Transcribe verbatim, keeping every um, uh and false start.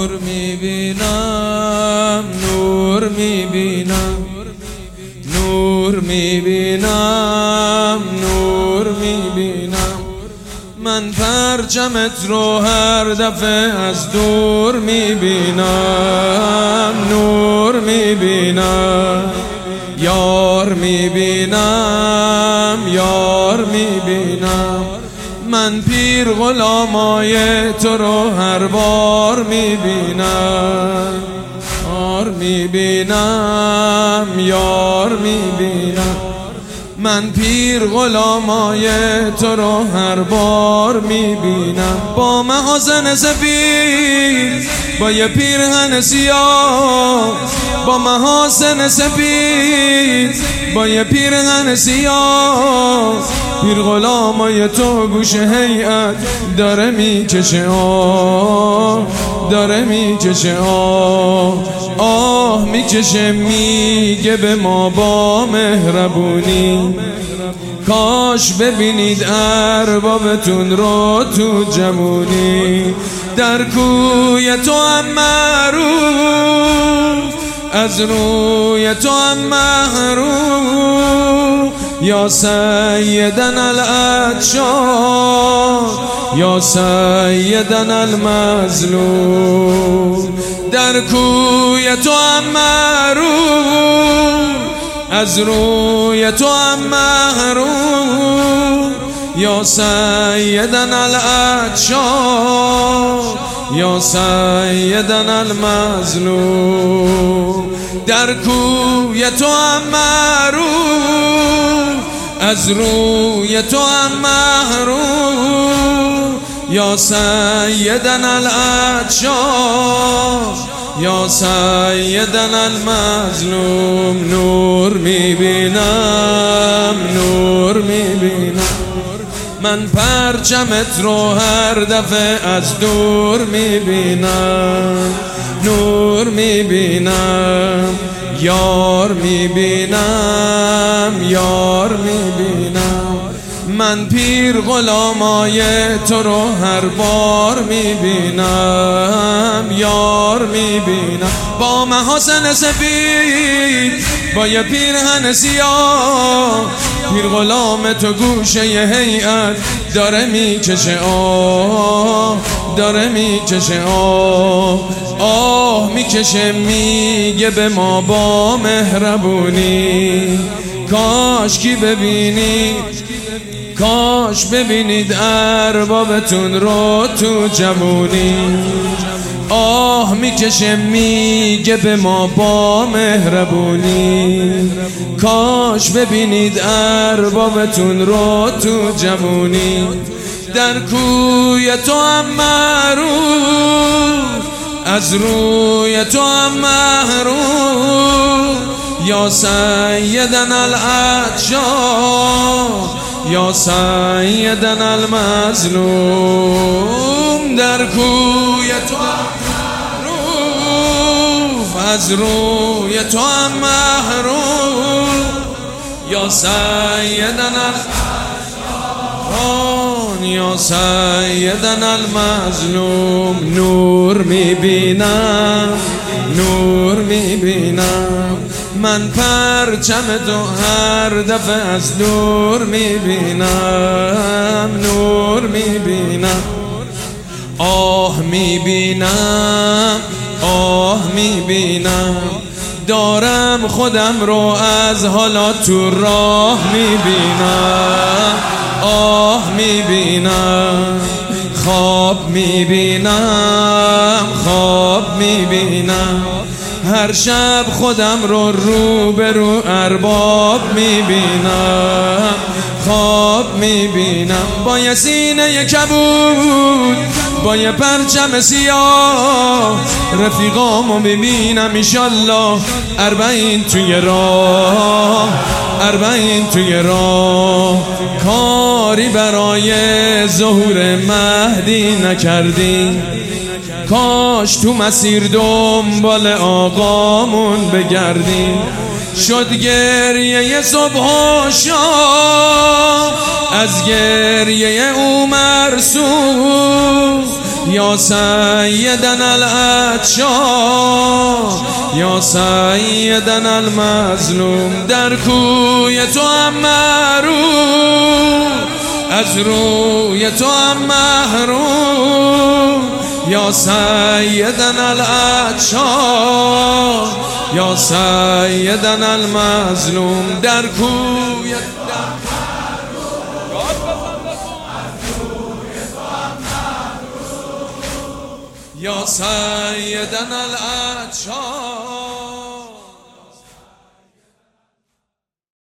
نور میبینم نور میبینم نور میبینم نور میبینم من پرچمت رو هر دفعه از دور میبینم نور میبینم یار میبینم یار میبینم من پیر غلامای تو رو هر بار میبینم یار میبینم یار میبینم من پیر غلامای تو رو هر بار میبینم با محاسن سفید با یه پیرهن سیاه با محاسن سفید با یه پیرهن سیاه پیر غلامای تو گوش هیئت داره میکشه آه داره میکشه آه آه میکشه میگه به ما با مهربونی کاش ببینید اربابتون رو تو جوونی در کوی تو هم معروف از روی تو هم محروم یا سیدنا العطشان یا سیدنا المظلوم در کوی تو هم معروف از روی تو هم محروم یا سیدنا العطشان یا سیدنا المظلوم در کوی تو هم معروف از روی تو هم محروم یا سیدنا العطشان یا سیدنا المظلوم نور میبینم نور میبینم من پرچمت رو هر دفعه از دور میبینم نور میبینم یار میبینم یار میبینم من پیر غلامای تو رو هر بار میبینم یار میبینم با محاسن سفید با یه پیرهن سیاه پیر غلام تو گوشه هیئت داره میکشه آه داره میکشه آه آه میکشه میگه به ما با مهربونی کاش کی ببینید کاش ببینید اربابتون رو تو جوونی آه میکشه میگه به ما با مهربونی کاش ببینید اربابتون رو تو جوونی در کوی تو هم معروف از روی تو هم محروم یا سیدنا العطشان یا سیدنا المظلوم در کوی تو هم معروف از روی تو هم محروم یا سیدنا العطشان یا سیدنا المظلوم نور میبینم نور میبینم من پرچم تو هر دفعه از دور میبینم نور میبینم آه میبینم آه میبینم دارم خودم رو از حالا تو راه میبینم آه میبینم خواب میبینم خواب میبینم هر شب خودم رو رو به رو ارباب میبینم خواب میبینم با یه سینه کبود با یه پرچم سیاه رفیقامو میبینم ایشالله اربعین توی راه اربعین توی راه کاری برای ظهور مهدی نکردی کاش تو مسیر دنبال آقامون بگردیم شد گریه صبح و شام از گریه او مرسوم یا سیدنا العطشان یا سیدنا المظلوم، در کوی تو هم محروم، از روی تو هم محروم. یا سیدنا العطشان یا سیدنا المظلوم، در کوی یا سیدنا العطشان